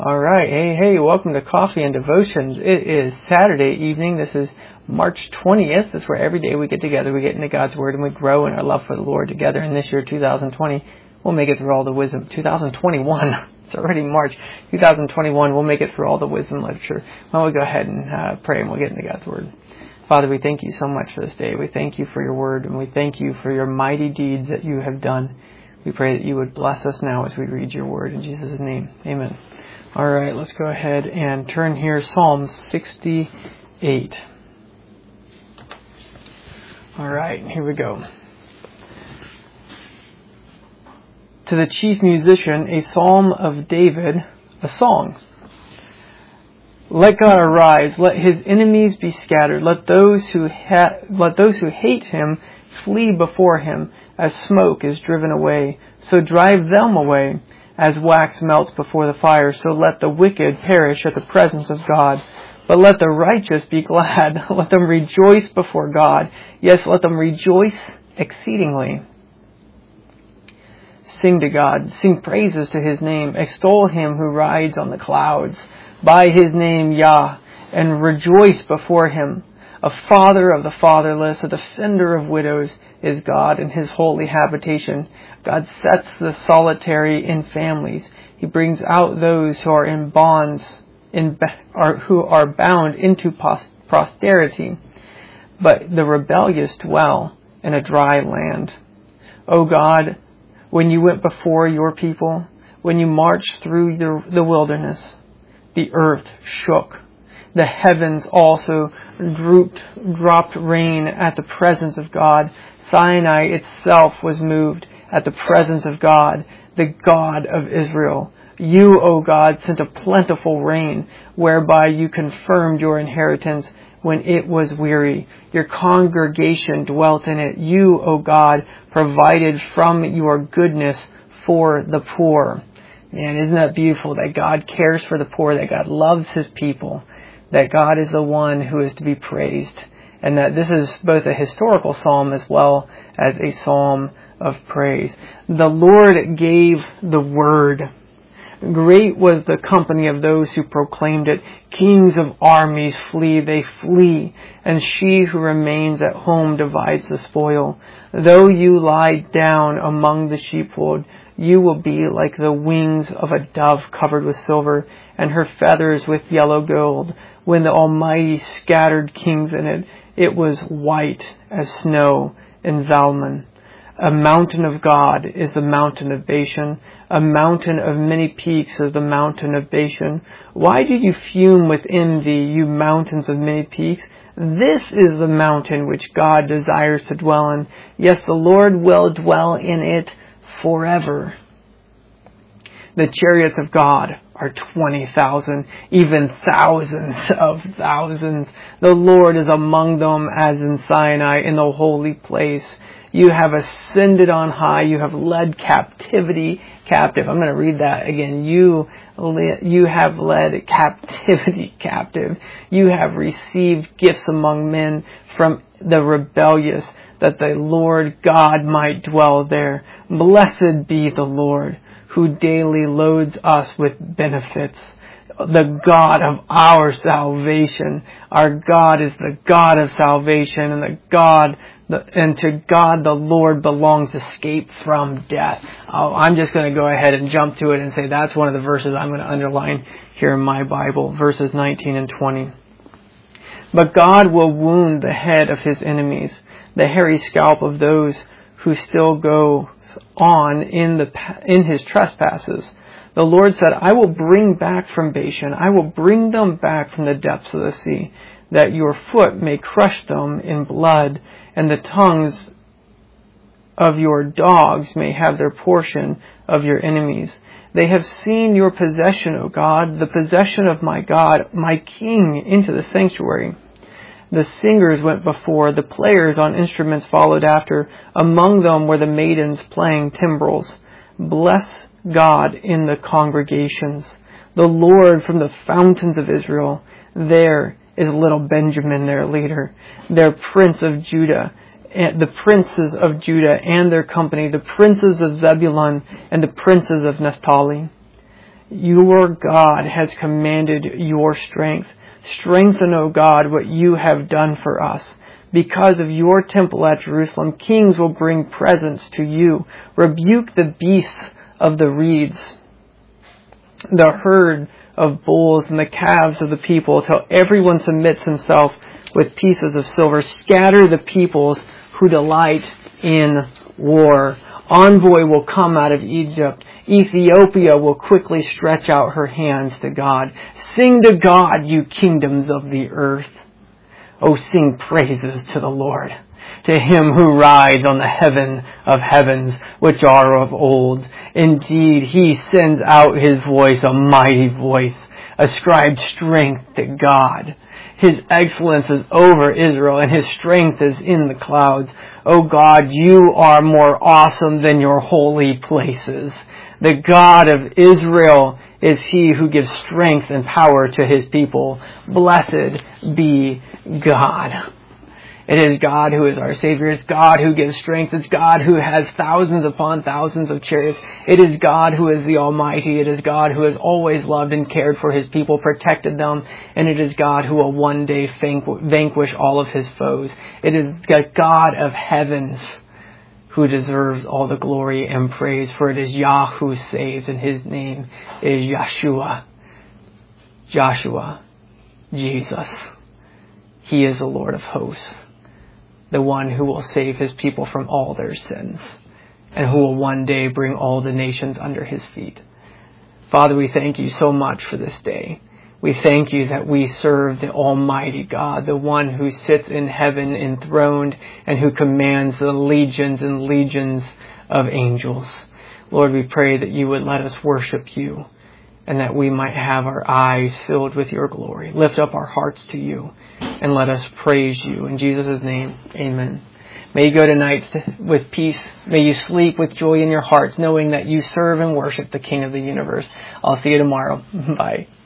All right. Hey, welcome to Coffee and Devotions. It is Saturday evening. This is March 20th. This is where every day we get together, we get into God's Word, and we grow in our love for the Lord together. And this year, 2020, we'll make it through all the wisdom. 2021, it's already March. 2021, we'll make it through all the wisdom literature. Well, we'll go ahead and pray, and we'll get into God's Word. Father, we thank you so much for this day. We thank you for your Word, and we thank you for your mighty deeds that you have done. We pray that you would bless us now as we read your Word. In Jesus' name, amen. All right, let's go ahead and turn here, Psalm 68. All right, here we go. To the chief musician, a psalm of David, a song. Let God arise, let his enemies be scattered, let those who hate him flee before him, as smoke is driven away, so drive them away. As wax melts before the fire, so let the wicked perish at the presence of God. But let the righteous be glad. Let them rejoice before God. Yes, let them rejoice exceedingly. Sing to God. Sing praises to his name. Extol him who rides on the clouds. By his name, Yah, and rejoice before him. A father of the fatherless, a defender of widows, is God in his holy habitation. God sets the solitary in families. He brings out those who are in bonds, who are bound into posterity. But the rebellious dwell in a dry land. O God, when you went before your people, when you marched through the wilderness, the earth shook. The heavens also dropped rain at the presence of God. Sinai itself was moved at the presence of God, the God of Israel. You, O God, sent a plentiful rain, whereby you confirmed your inheritance when it was weary. Your congregation dwelt in it. You, O God, provided from your goodness for the poor. Man, isn't that beautiful that God cares for the poor, that God loves his people, that God is the one who is to be praised, and that this is both a historical psalm as well as a psalm of praise. The Lord gave the word. Great was the company of those who proclaimed it. Kings of armies flee, they flee, and she who remains at home divides the spoil. Though you lie down among the sheepfold, you will be like the wings of a dove covered with silver, and her feathers with yellow gold. When the Almighty scattered kings in it, it was white as snow in Zalman. A mountain of God is the mountain of Bashan. A mountain of many peaks is the mountain of Bashan. Why do you fume with envy, you mountains of many peaks? This is the mountain which God desires to dwell in. Yes, the Lord will dwell in it forever. The chariots of God are 20,000, even thousands of thousands. The Lord is among them as in Sinai, in the holy place. You have ascended on high. You have led captivity captive. I'm going to read that again. You have led captivity captive. You have received gifts among men from the rebellious, that the Lord God might dwell there. Blessed be the Lord, who daily loads us with benefits. The God of our salvation. Our God is the God of salvation, and to God the Lord belongs escape from death. I'm just going to go ahead and jump to it and say that's one of the verses I'm going to underline here in my Bible, verses 19 and 20. But God will wound the head of his enemies, the hairy scalp of those who still go on in his trespasses. The Lord said, I will bring back from Bashan, I will bring them back from the depths of the sea, that your foot may crush them in blood, and the tongues of your dogs may have their portion of your enemies. They have seen your possession, O God, the possession of my God, my King, into the sanctuary. The singers went before, the players on instruments followed after. Among them were the maidens playing timbrels. Bless God in the congregations, the Lord from the fountains of Israel. There is little Benjamin, their leader, their prince of Judah, the princes of Judah and their company, the princes of Zebulun and the princes of Naphtali. Your God has commanded your strength. Strengthen, O God, what you have done for us. Because of your temple at Jerusalem, kings will bring presents to you. Rebuke the beasts of the reeds, the herd of bulls and the calves of the people, till everyone submits himself with pieces of silver. Scatter the peoples who delight in war. Envoy will come out of Egypt. Ethiopia will quickly stretch out her hands to God. Sing to God, you kingdoms of the earth. Oh, sing praises to the Lord, to him who rides on the heaven of heavens, which are of old. Indeed, he sends out his voice, a mighty voice. Ascribe strength to God. His excellence is over Israel, and his strength is in the clouds. O God, you are more awesome than your holy places. The God of Israel is he who gives strength and power to his people. Blessed be God. It is God who is our Savior. It's God who gives strength. It's God who has thousands upon thousands of chariots. It is God who is the Almighty. It is God who has always loved and cared for his people, protected them. And it is God who will one day vanquish all of his foes. It is the God of heavens who deserves all the glory and praise. For it is Yah who saves, and his name is Yeshua. Joshua. Jesus. He is the Lord of hosts, the one who will save his people from all their sins, and who will one day bring all the nations under his feet. Father, we thank you so much for this day. We thank you that we serve the Almighty God, the one who sits in heaven enthroned and who commands the legions and legions of angels. Lord, we pray that you would let us worship you and that we might have our eyes filled with your glory. Lift up our hearts to you and let us praise you. In Jesus' name, amen. May you go tonight with peace. May you sleep with joy in your hearts, knowing that you serve and worship the King of the universe. I'll see you tomorrow. Bye.